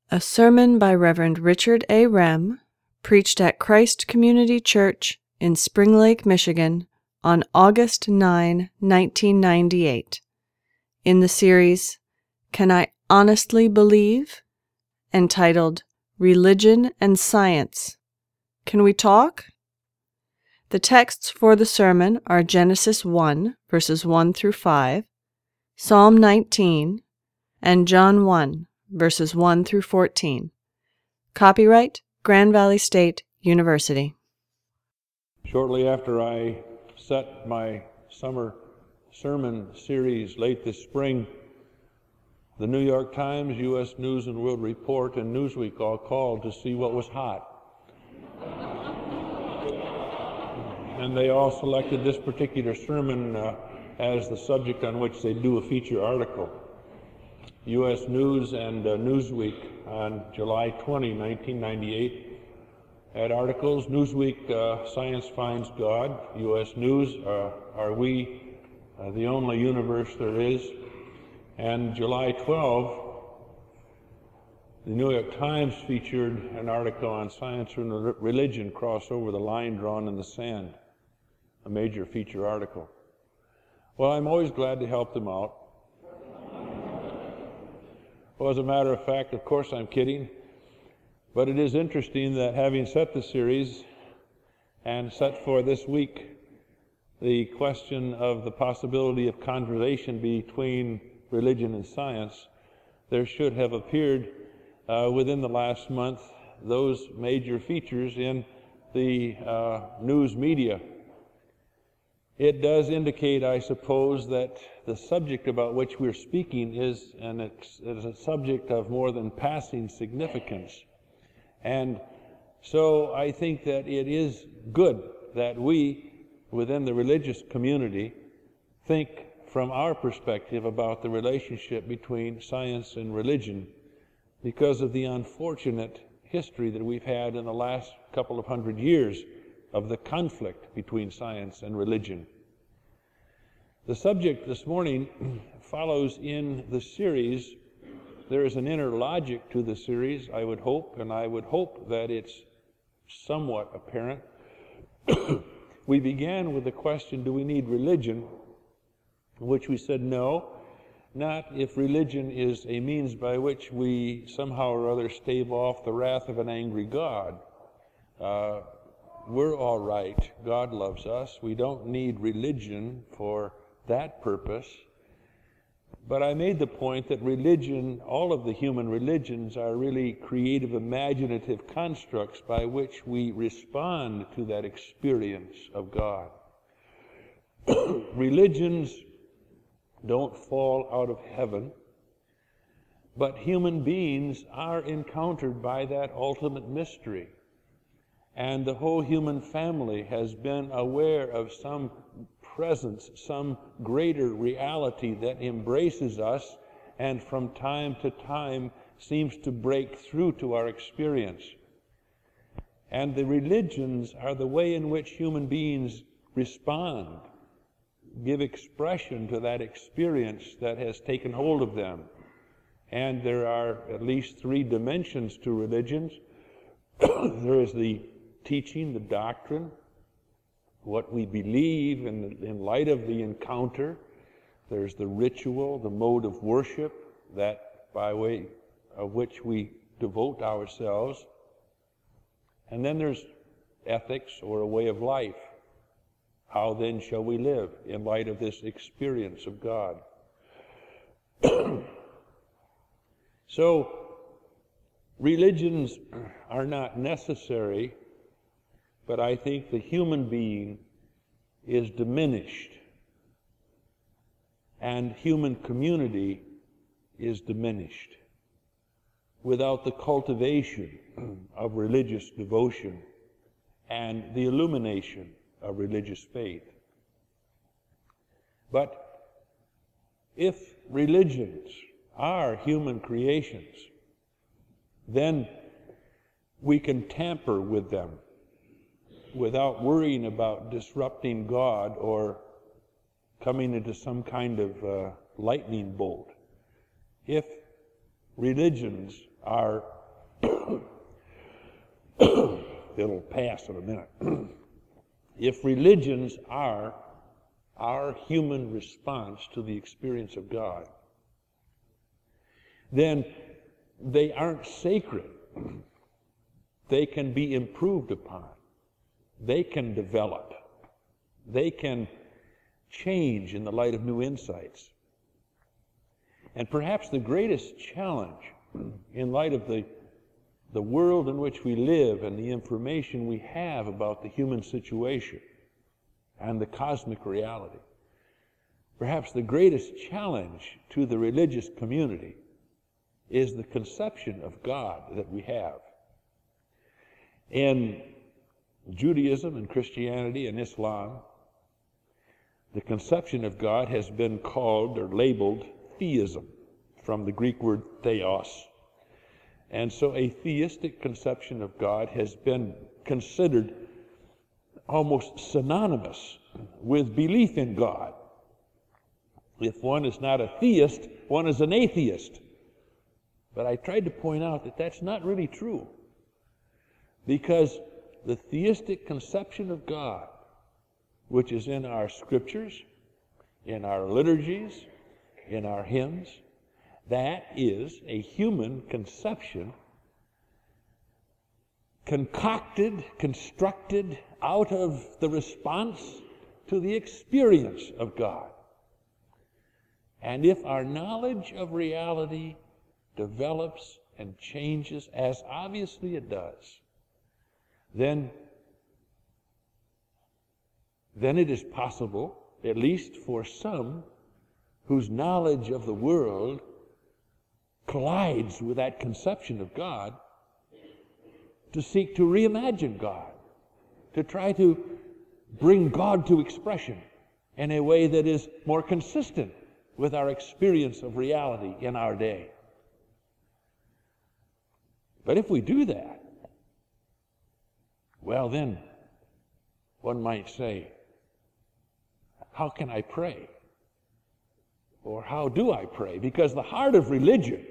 A sermon by Reverend Richard A. Rem, preached at Christ Community Church in Spring Lake, Michigan, on August 9, 1998, in the series, Can I Honestly Believe? Entitled Religion and Science. Can we talk? The texts for the sermon are Genesis 1, verses 1 through 5, Psalm 19, and John 1, verses 1 through 14. Copyright Grand Valley State University. Shortly after I set my summer sermon series late this spring, the New York Times, U.S. News and World Report, and Newsweek all called to see what was hot. And they all selected this particular sermon as the subject on which they do a feature article. U.S. News and Newsweek on July 20, 1998 had articles. Newsweek, Science Finds God. U.S. News, Are We the Only Universe There Is? And July 12, the New York Times featured an article on science and religion cross over the line drawn in the sand, a major feature article. Well, I'm always glad to help them out. Well, as a matter of fact, of course I'm kidding, but it is interesting that having set the series and set for this week the question of the possibility of conversation between religion and science, there should have appeared within the last month those major features in the news media. It does indicate, I suppose, that the subject about which we're speaking is a subject of more than passing significance. And so I think that it is good that we, within the religious community, think from our perspective about the relationship between science and religion because of the unfortunate history that we've had in the last couple of hundred years of the conflict between science and religion. The subject this morning follows in the series. There is an inner logic to the series, I would hope, and I would hope that it's somewhat apparent. We began with the question, do we need religion? Which we said no, not if religion is a means by which we somehow or other stave off the wrath of an angry God. We're all right. God loves us. We don't need religion for that purpose. But I made the point that religion, all of the human religions, are really creative, imaginative constructs by which we respond to that experience of God. Religions don't fall out of heaven, but human beings are encountered by that ultimate mystery. And the whole human family has been aware of some presence, some greater reality that embraces us and from time to time seems to break through to our experience. And the religions are the way in which human beings respond, give expression to that experience that has taken hold of them. And there are at least three dimensions to religions. There is the teaching, the doctrine, what we believe in light of the encounter. There's the ritual, the mode of worship, that by way of which we devote ourselves. And then there's ethics, or a way of life. How then shall we live in light of this experience of God? So, religions are not necessary, but I think the human being is diminished, and human community is diminished without the cultivation of religious devotion and the illumination of religious faith. But if religions are human creations, then we can tamper with them without worrying about disrupting God or coming into some kind of lightning bolt. If religions are It'll pass in a minute. If religions are our human response to the experience of God, then they aren't sacred. They can be improved upon. They can develop. They can change in the light of new insights. And perhaps the greatest challenge in light of the world in which we live and the information we have about the human situation and the cosmic reality, perhaps the greatest challenge to the religious community is the conception of God that we have. In Judaism and Christianity and Islam, the conception of God has been called or labeled theism, from the Greek word theos. And so a theistic conception of God has been considered almost synonymous with belief in God. If one is not a theist, one is an atheist. But I tried to point out that that's not really true, because the theistic conception of God, which is in our scriptures, in our liturgies, in our hymns, that is a human conception concocted, constructed out of the response to the experience of God. And if our knowledge of reality develops and changes, as obviously it does, then it is possible, at least for some whose knowledge of the world collides with that conception of God, to seek to reimagine God, to try to bring God to expression in a way that is more consistent with our experience of reality in our day. But if we do that, well then, one might say, how can I pray? Or how do I pray? Because the heart of religion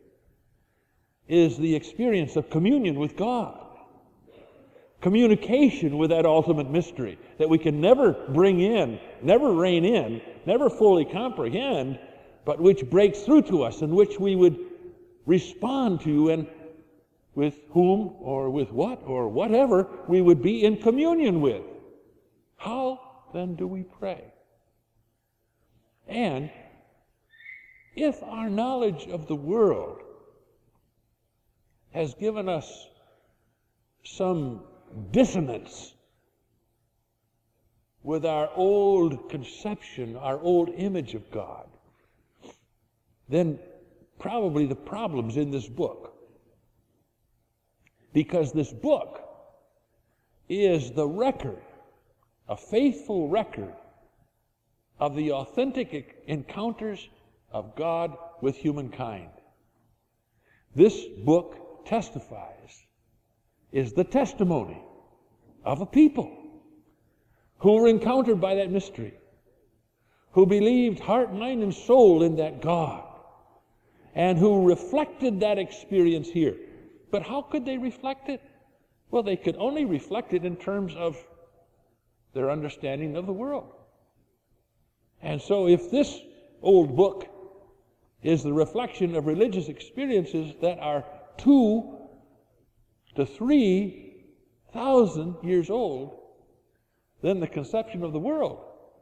is the experience of communion with God, communication with that ultimate mystery that we can never bring in, never rein in, never fully comprehend, but which breaks through to us and which we would respond to, and with whom or with what or whatever we would be in communion with. How then do we pray? And if our knowledge of the world has given us some dissonance with our old conception, our old image of God, then probably the problem's in this book. Because this book is the record, a faithful record of the authentic encounters of God with humankind. This book testifies, is the testimony of a people who were encountered by that mystery, who believed heart, mind, and soul in that God, and who reflected that experience here. But how could they reflect it? Well, they could only reflect it in terms of their understanding of the world. And so if this old book is the reflection of religious experiences that are 2,000 to 3,000 years old, then the conception of the world,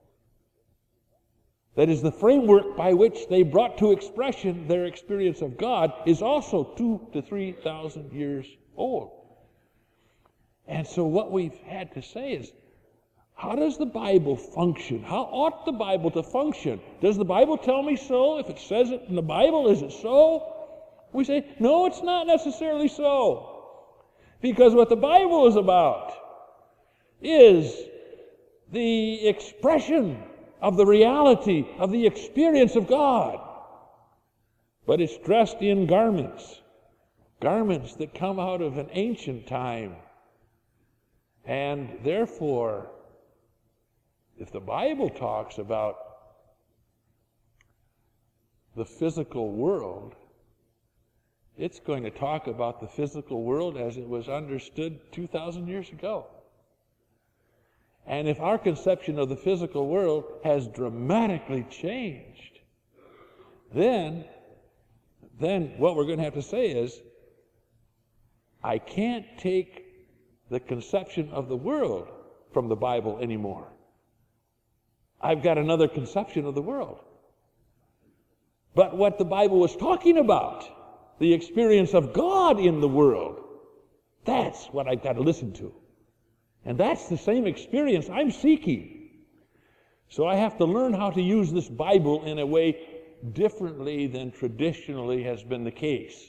that is the framework by which they brought to expression their experience of God, is also 2,000 to 3,000 years old. And so what we've had to say is, how does the Bible function? How ought the Bible to function? Does the Bible tell me so? If it says it in the Bible, is it so? We say, no, it's not necessarily so. Because what the Bible is about is the expression of the reality of the experience of God. But it's dressed in garments that come out of an ancient time. And therefore, if the Bible talks about the physical world It's going to talk about the physical world as it was understood 2,000 years ago. And if our conception of the physical world has dramatically changed, then what we're going to have to say is, I can't take the conception of the world from the Bible anymore. I've got another conception of the world. But what the Bible was talking about, the experience of God in the world, that's what I've got to listen to. And that's the same experience I'm seeking. So I have to learn how to use this Bible in a way differently than traditionally has been the case.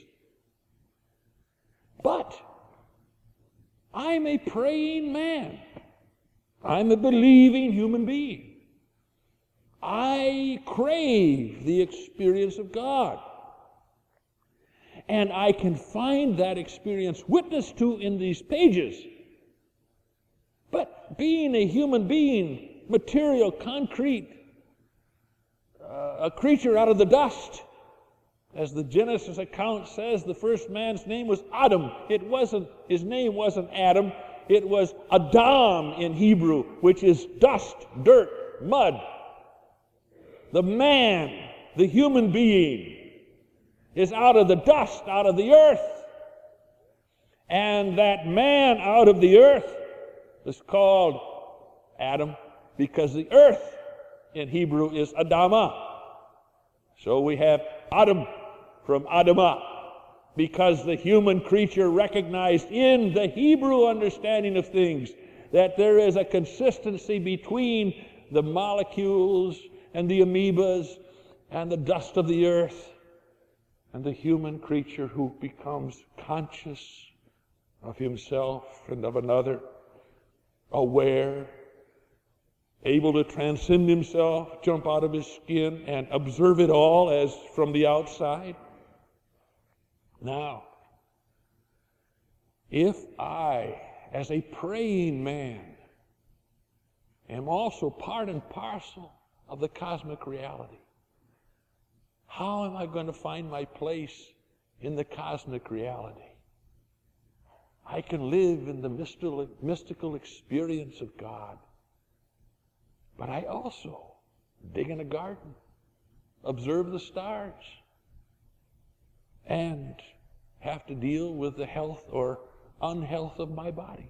But I'm a praying man. I'm a believing human being. I crave the experience of God. And I can find that experience witnessed to in these pages. But being a human being, material, concrete, a creature out of the dust, as the Genesis account says, the first man's name was Adam. His name wasn't Adam, it was Adam in Hebrew, which is dust, dirt, mud. The man, the human being, is out of the dust, out of the earth. And that man out of the earth is called Adam because the earth in Hebrew is Adamah. So we have Adam from Adamah because the human creature recognized in the Hebrew understanding of things that there is a consistency between the molecules and the amoebas and the dust of the earth and the human creature who becomes conscious of himself and of another, aware, able to transcend himself, jump out of his skin, and observe it all as from the outside. Now, if I, as a praying man, am also part and parcel of the cosmic reality, how am I going to find my place in the cosmic reality? I can live in the mystical experience of God. But I also dig in a garden, observe the stars, and have to deal with the health or unhealth of my body.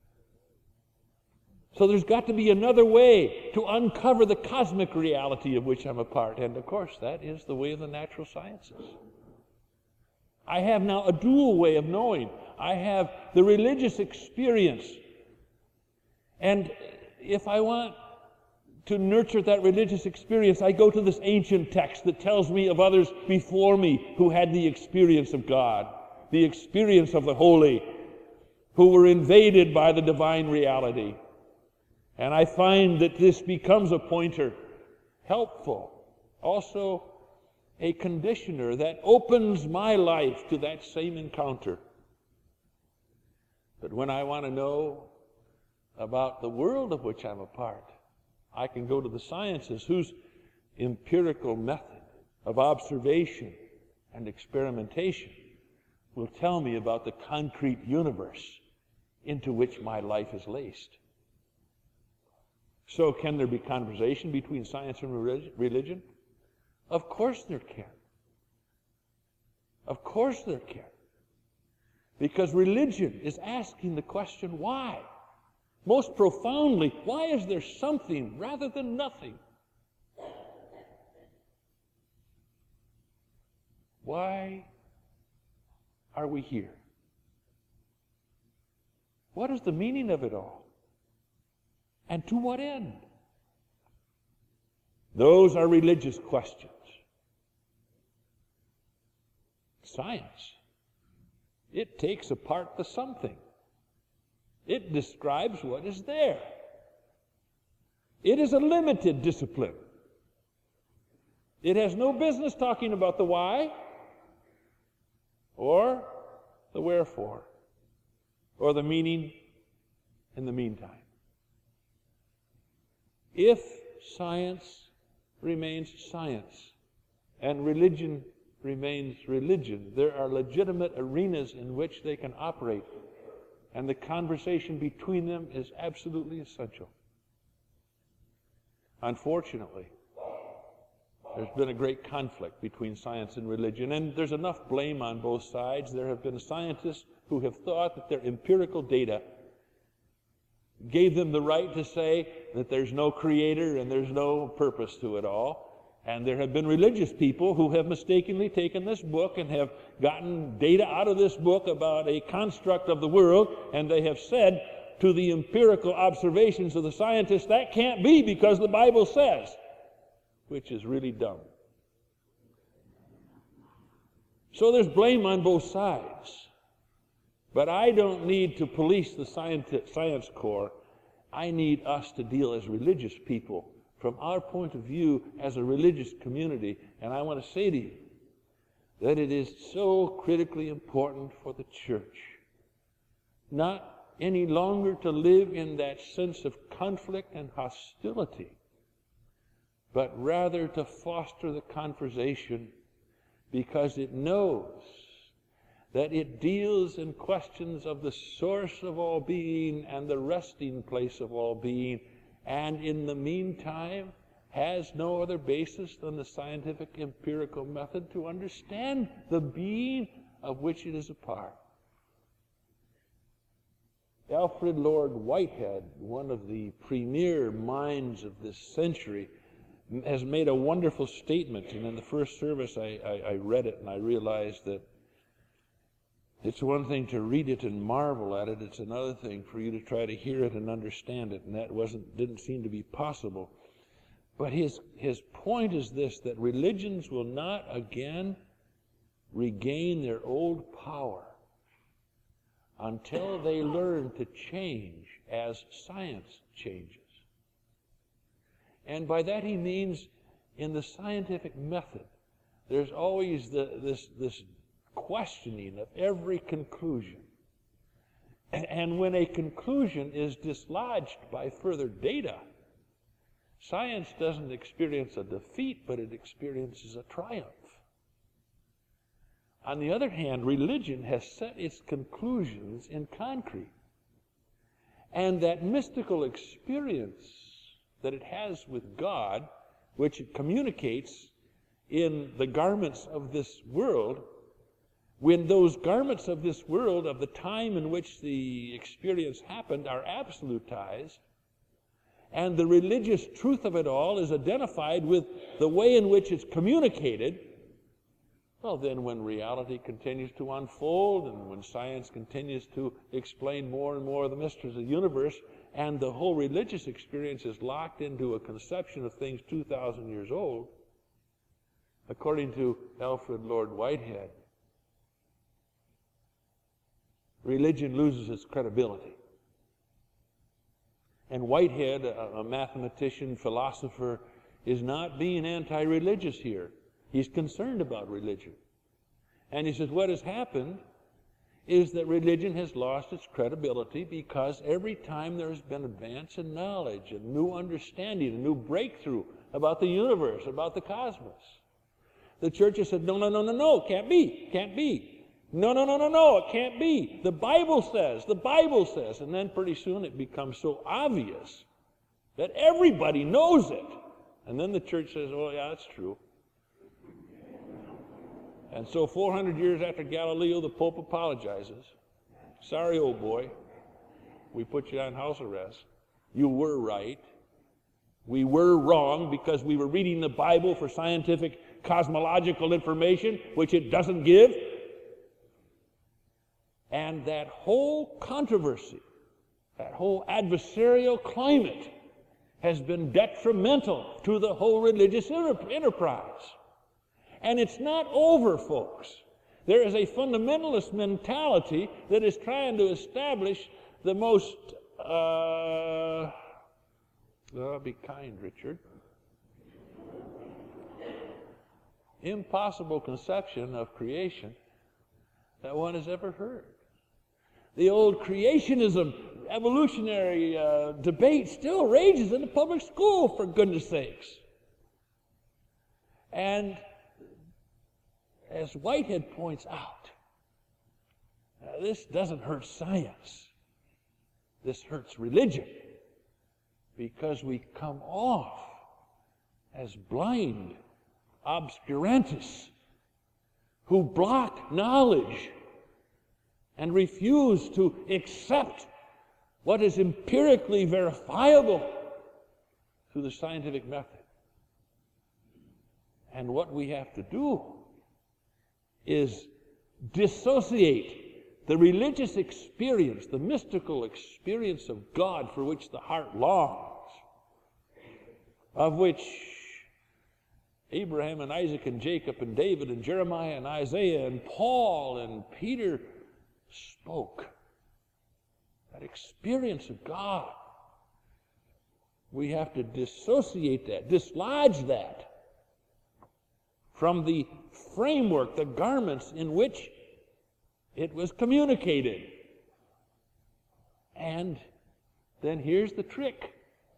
So there's got to be another way to uncover the cosmic reality of which I'm a part. And of course, that is the way of the natural sciences. I have now a dual way of knowing. I have the religious experience. And if I want to nurture that religious experience, I go to this ancient text that tells me of others before me who had the experience of God, the experience of the holy, who were invaded by the divine reality. And I find that this becomes a pointer, helpful, also a conditioner that opens my life to that same encounter. But when I want to know about the world of which I'm a part, I can go to the sciences whose empirical method of observation and experimentation will tell me about the concrete universe into which my life is laced. So can there be conversation between science and religion? Of course there can. Of course there can. Because religion is asking the question, why? Most profoundly, why is there something rather than nothing? Why are we here? What is the meaning of it all? And to what end? Those are religious questions. Science, it takes apart the something. It describes what is there. It is a limited discipline. It has no business talking about the why or the wherefore or the meaning in the meantime. If science remains science and religion remains religion. There are legitimate arenas in which they can operate, and the conversation between them is absolutely essential. Unfortunately, there's been a great conflict between science and religion, and there's enough blame on both sides. There have been scientists who have thought that their empirical data gave them the right to say that there's no creator and there's no purpose to it all. And there have been religious people who have mistakenly taken this book and have gotten data out of this book about a construct of the world, and they have said to the empirical observations of the scientists, that can't be because the Bible says, which is really dumb. So there's blame on both sides. But I don't need to police the science corps. I need us to deal as religious people from our point of view as a religious community. And I want to say to you that it is so critically important for the church not any longer to live in that sense of conflict and hostility, but rather to foster the conversation, because it knows that it deals in questions of the source of all being and the resting place of all being, and in the meantime has no other basis than the scientific empirical method to understand the being of which it is a part. Alfred Lord Whitehead, one of the premier minds of this century, has made a wonderful statement, and in the first service I read it and I realized that it's one thing to read it and marvel at it, it's another thing for you to try to hear it and understand it, and that didn't seem to be possible. But his point is this, that religions will not again regain their old power until they learn to change as science changes. And by that he means, in the scientific method, there's always this questioning of every conclusion. And when a conclusion is dislodged by further data, science doesn't experience a defeat, but it experiences a triumph. On the other hand, religion has set its conclusions in concrete. And that mystical experience that it has with God, which it communicates in the garments of this world, when those garments of this world, of the time in which the experience happened, are absolutized, and the religious truth of it all is identified with the way in which it's communicated, well, then when reality continues to unfold and when science continues to explain more and more of the mysteries of the universe, and the whole religious experience is locked into a conception of things 2,000 years old, according to Alfred Lord Whitehead, religion loses its credibility. And Whitehead, a mathematician, philosopher, is not being anti-religious here. He's concerned about religion. And he says what has happened is that religion has lost its credibility because every time there's been advance in knowledge and new understanding, a new breakthrough about the universe, about the cosmos, the church has said, no, can't be. No, it can't be. The Bible says. And then pretty soon it becomes so obvious that everybody knows it. And then the church says, oh yeah, that's true. And so 400 years after Galileo, the Pope apologizes. Sorry, old boy, we put you on house arrest. You were right. We were wrong because we were reading the Bible for scientific cosmological information, which it doesn't give. And that whole controversy, that whole adversarial climate has been detrimental to the whole religious enterprise. And it's not over, folks. There is a fundamentalist mentality that is trying to establish the most, be kind, Richard, impossible conception of creation that one has ever heard. The old creationism, evolutionary debate still rages in the public school, for goodness sakes. And as Whitehead points out, this doesn't hurt science. This hurts religion, because we come off as blind obscurantists who block knowledge and refuse to accept what is empirically verifiable through the scientific method. And what we have to do is dissociate the religious experience, the mystical experience of God for which the heart longs, of which Abraham and Isaac and Jacob and David and Jeremiah and Isaiah and Paul and Peter spoke. That experience of God. We have to dissociate that, dislodge that from the framework, the garments in which it was communicated. And then here's the trick.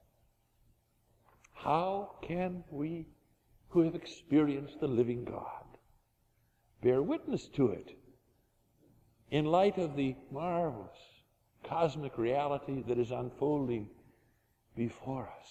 How can we, who have experienced the living God, bear witness to it in light of the marvelous cosmic reality that is unfolding before us?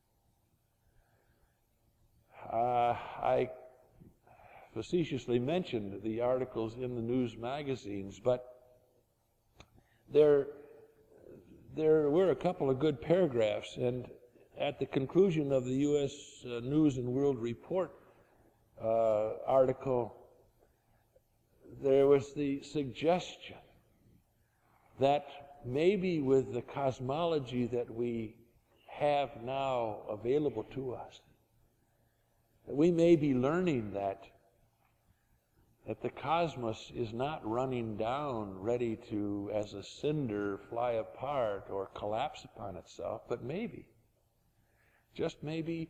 I facetiously mentioned the articles in the news magazines, but there were a couple of good paragraphs, and at the conclusion of the U.S. News and World Report article, there was the suggestion that maybe with the cosmology that we have now available to us, that we may be learning that the cosmos is not running down, ready to, as a cinder, fly apart or collapse upon itself, but maybe, just maybe,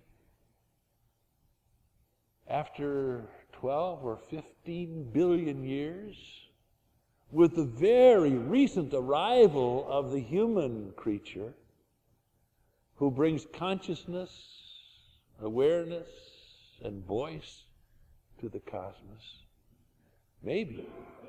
after 12 or 15 billion years, with the very recent arrival of the human creature who brings consciousness, awareness, and voice to the cosmos, maybe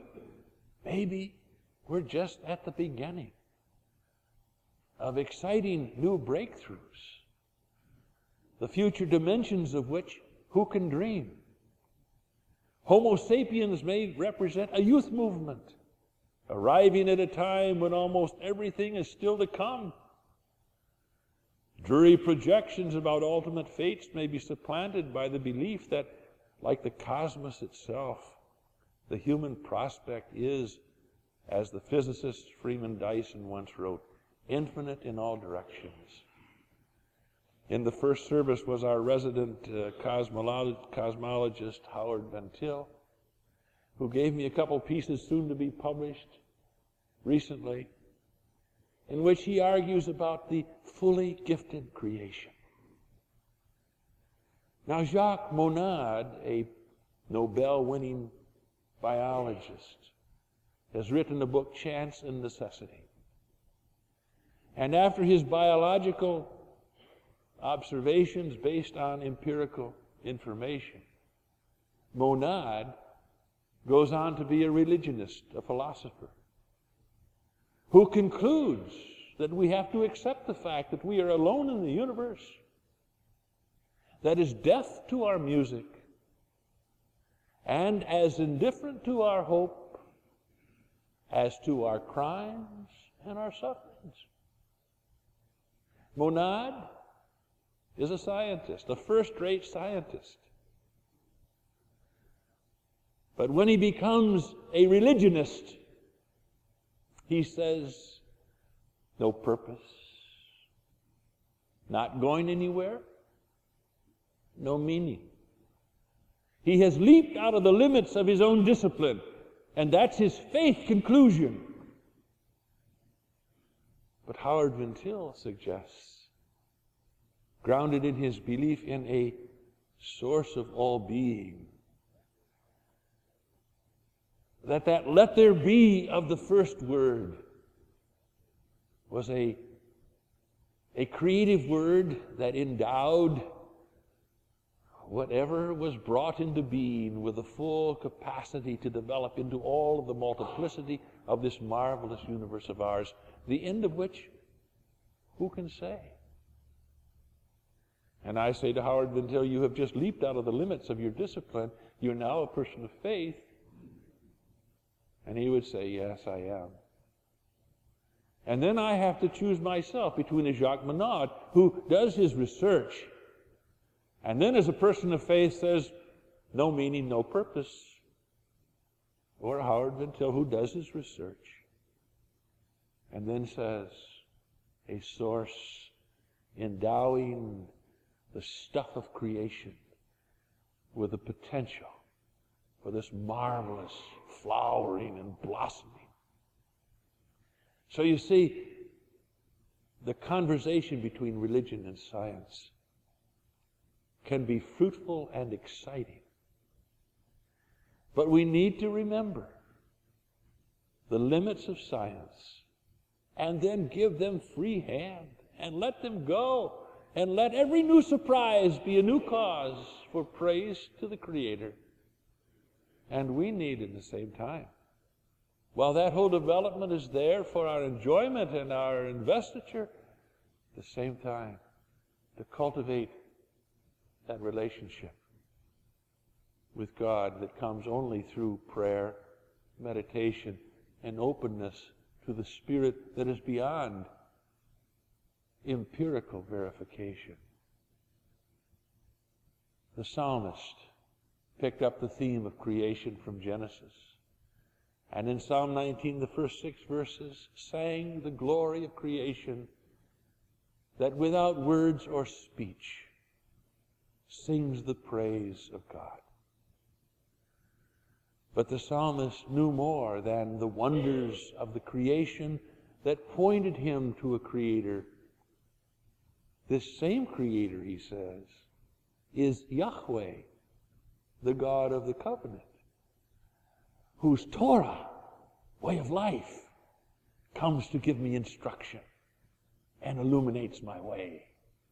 we're just at the beginning of exciting new breakthroughs, the future dimensions of which who can dream? Homo sapiens may represent a youth movement, arriving at a time when almost everything is still to come. Dreary projections about ultimate fates may be supplanted by the belief that, like the cosmos itself, the human prospect is, as the physicist Freeman Dyson once wrote, infinite in all directions. In the first service was our resident cosmologist, Howard Van Til, who gave me a couple pieces soon to be published recently, in which he argues about the fully gifted creation. Now, Jacques Monod, a Nobel-winning biologist, has written a book, Chance and Necessity. And after his biological observations based on empirical information, Monod goes on to be a religionist, a philosopher, who concludes that we have to accept the fact that we are alone in the universe, that is deaf to our music, and as indifferent to our hope as to our crimes and our sufferings. Monod is a scientist, a first-rate scientist. But when he becomes a religionist, he says, no purpose, not going anywhere, no meaning. He has leaped out of the limits of his own discipline, and that's his faith conclusion. But Howard Van Til suggests, grounded in his belief in a source of all being, that let there be of the first word was a creative word that endowed whatever was brought into being with the full capacity to develop into all of the multiplicity of this marvelous universe of ours, the end of which, who can say? And I say to Howard Vintill, you have just leaped out of the limits of your discipline. You're now a person of faith. And he would say, yes, I am. And then I have to choose myself between a Jacques Monod, who does his research, and then as a person of faith says, no meaning, no purpose, or Howard Vintill, who does his research, and then says, a source endowing the stuff of creation with the potential for this marvelous flowering and blossoming. So you see, the conversation between religion and science can be fruitful and exciting. But we need to remember the limits of science and then give them free hand and let them go. And let every new surprise be a new cause for praise to the Creator. And we need at the same time, while that whole development is there for our enjoyment and our investiture, at the same time, to cultivate that relationship with God that comes only through prayer, meditation, and openness to the Spirit that is beyond empirical verification. The psalmist picked up the theme of creation from Genesis, and in Psalm 19, the first 6 verses, sang the glory of creation that without words or speech sings the praise of God. But the psalmist knew more than the wonders of the creation that pointed him to a Creator. This same Creator, he says, is Yahweh, the God of the covenant, whose Torah, way of life, comes to give me instruction and illuminates my way.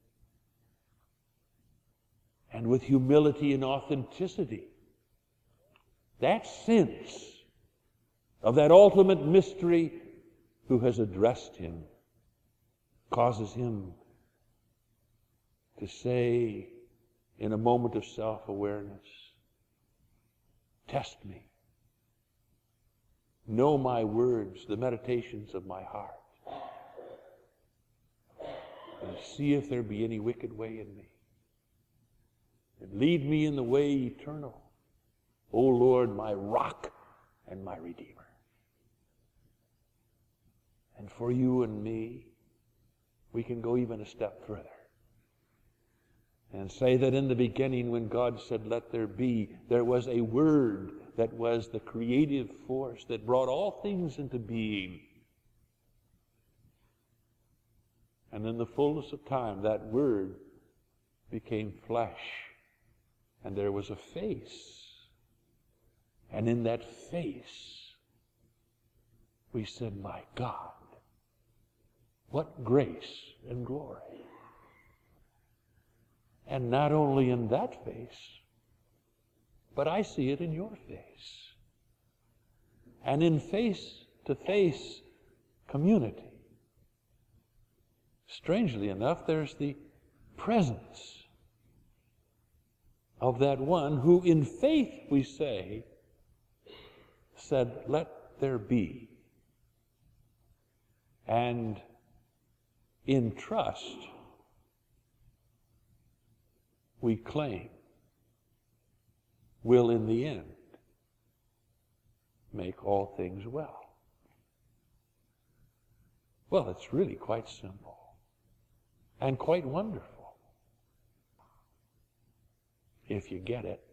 And with humility and authenticity, that sense of that ultimate mystery who has addressed him causes him to say in a moment of self-awareness, test me. Know my words, the meditations of my heart. And see if there be any wicked way in me. And lead me in the way eternal. O Lord, my rock and my redeemer. And for you and me, we can go even a step further and say that in the beginning, when God said, let there be, there was a word that was the creative force that brought all things into being. And in the fullness of time, that word became flesh, and there was a face. And in that face, we said, my God, what grace and glory. And not only in that face, but I see it in your face. And in face-to-face community, strangely enough, there's the presence of that one who in faith, we say, said, let there be. And in trust, we claim, will in the end make all things well. Well, it's really quite simple and quite wonderful if you get it.